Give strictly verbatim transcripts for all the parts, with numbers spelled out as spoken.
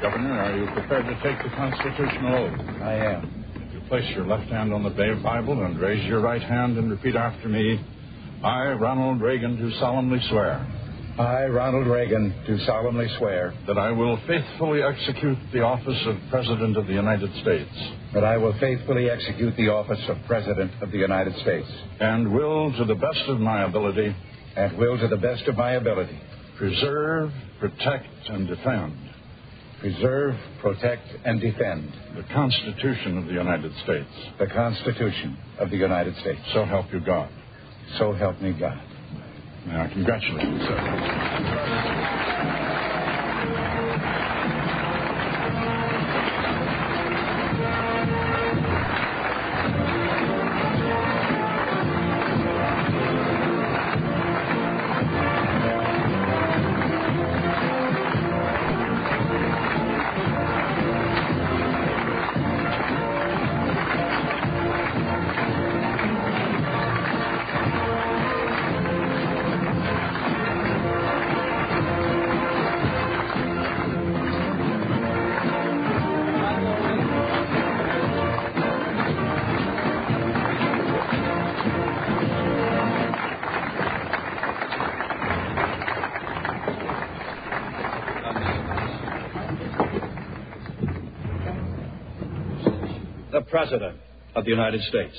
Governor, are you prepared to take the constitutional oath? I am. If you place your left hand on the Bible and raise your right hand and repeat after me, I, Ronald Reagan, do solemnly swear. I, Ronald Reagan, do solemnly swear that I will faithfully execute the office of President of the United States. That I will faithfully execute the office of President of the United States. And will, to the best of my ability... And will, to the best of my ability... Preserve, protect, and defend... Preserve, protect, and defend... The Constitution of the United States. The Constitution of the United States. So help you God. So help me God. May I congratulate you, sir. The President of the United States.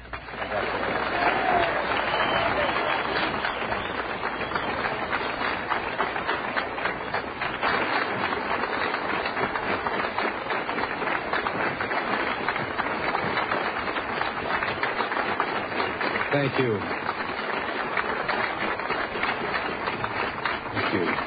Thank you. Thank you.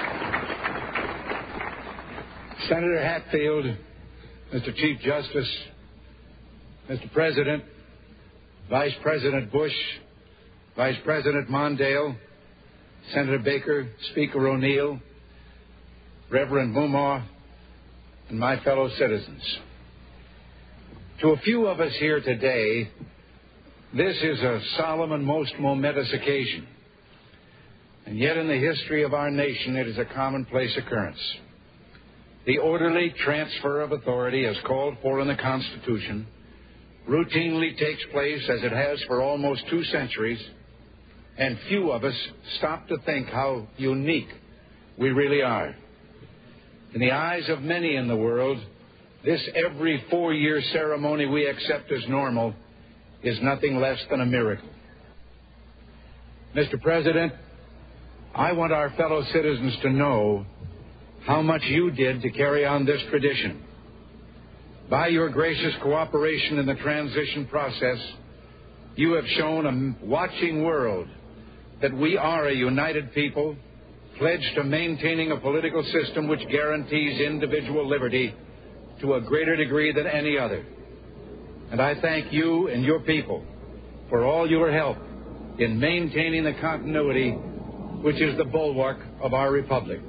Senator Hatfield, Mister Chief Justice, Mister President, Vice President Bush, Vice President Mondale, Senator Baker, Speaker O'Neill, Reverend Mumar, and my fellow citizens. To a few of us here today, this is a solemn and most momentous occasion. And yet in the history of our nation, it is a commonplace occurrence. The orderly transfer of authority as called for in the Constitution routinely takes place as it has for almost two centuries, and few of us stop to think how unique we really are. In the eyes of many in the world, this every four-year ceremony we accept as normal is nothing less than a miracle. Mister President, I want our fellow citizens to know how much you did to carry on this tradition. By your gracious cooperation in the transition process, you have shown a watching world that we are a united people, pledged to maintaining a political system which guarantees individual liberty to a greater degree than any other. And I thank you and your people for all your help in maintaining the continuity which is the bulwark of our republic.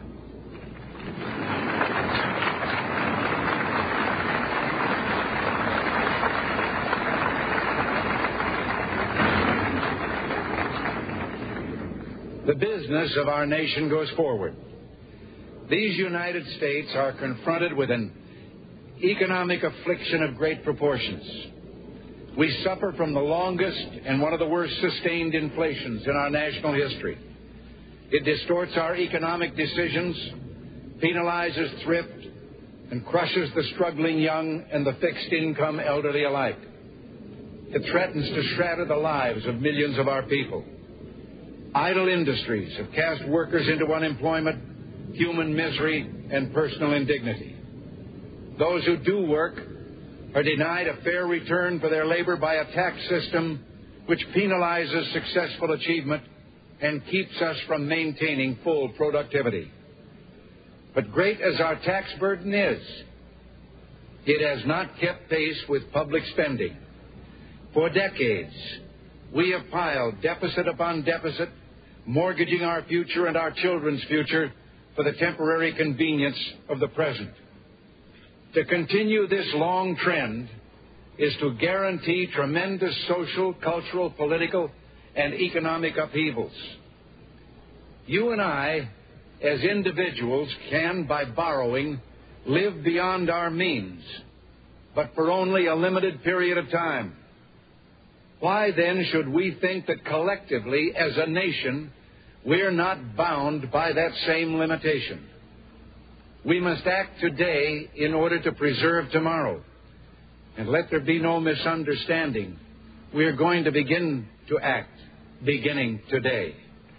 The business of our nation goes forward. These United States are confronted with an economic affliction of great proportions. We suffer from the longest and one of the worst sustained inflations in our national history. It distorts our economic decisions, penalizes thrift, and crushes the struggling young and the fixed-income elderly alike. It threatens to shatter the lives of millions of our people. Idle industries have cast workers into unemployment, human misery, and personal indignity. Those who do work are denied a fair return for their labor by a tax system which penalizes successful achievement and keeps us from maintaining full productivity. But great as our tax burden is, it has not kept pace with public spending. For decades, we have piled deficit upon deficit, mortgaging our future and our children's future for the temporary convenience of the present. To continue this long trend is to guarantee tremendous social, cultural, political, and economic upheavals. You and I, as individuals, can, by borrowing, live beyond our means, but for only a limited period of time. Why then should we think that collectively as a nation we're not bound by that same limitation? We must act today in order to preserve tomorrow. And let there be no misunderstanding. We're going to begin to act beginning today.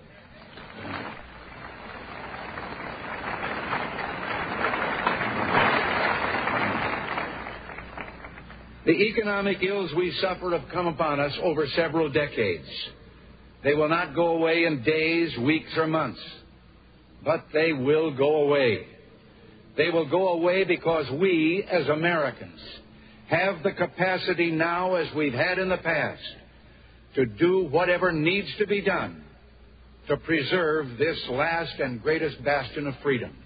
The economic ills we suffer have come upon us over several decades. They will not go away in days, weeks, or months, but they will go away. They will go away because we, as Americans, have the capacity now, as we've had in the past, to do whatever needs to be done to preserve this last and greatest bastion of freedom.